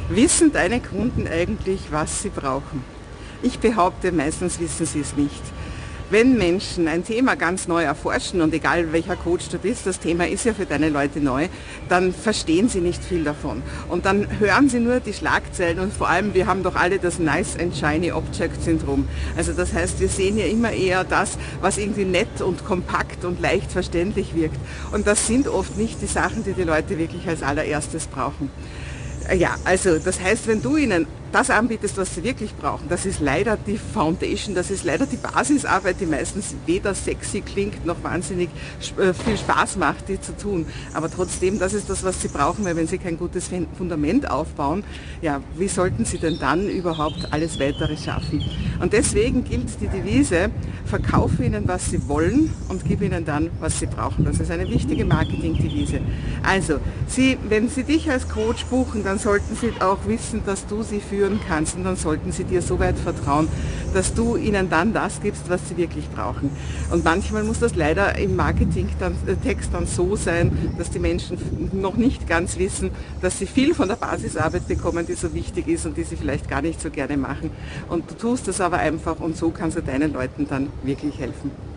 Wissen deine Kunden eigentlich, was sie brauchen? Ich behaupte, meistens wissen sie es nicht. Wenn Menschen ein Thema ganz neu erforschen, und egal welcher Coach du bist, das Thema ist ja für deine Leute neu, dann verstehen sie nicht viel davon. Und dann hören sie nur die Schlagzeilen und vor allem, wir haben doch alle das Nice and Shiny Object Syndrom. Also das heißt, wir sehen ja immer eher das, was irgendwie nett und kompakt und leicht verständlich wirkt. Und das sind oft nicht die Sachen, die die Leute wirklich als allererstes brauchen. Ja, also das heißt, wenn du ihnen das anbietest, was sie wirklich brauchen, das ist leider die Foundation, das ist leider die Basisarbeit, die meistens weder sexy klingt noch wahnsinnig viel Spaß macht, die zu tun. Aber trotzdem, das ist das, was sie brauchen, weil wenn sie kein gutes Fundament aufbauen, ja, wie sollten sie denn dann überhaupt alles Weitere schaffen? Und deswegen gilt die Devise, verkaufe ihnen, was sie wollen und gib ihnen dann, was sie brauchen. Das ist eine wichtige Marketingdevise. Also, wenn sie dich als Coach buchen, dann sollten sie auch wissen, dass du sie führen kannst und dann sollten sie dir so weit vertrauen, dass du ihnen dann das gibst, was sie wirklich brauchen. Und manchmal muss das leider im Marketingtext dann so sein, dass die Menschen noch nicht ganz wissen, dass sie viel von der Basisarbeit bekommen, die so wichtig ist und die sie vielleicht gar nicht so gerne machen. Und du tust das aber einfach und so kannst du deinen Leuten dann wirklich helfen.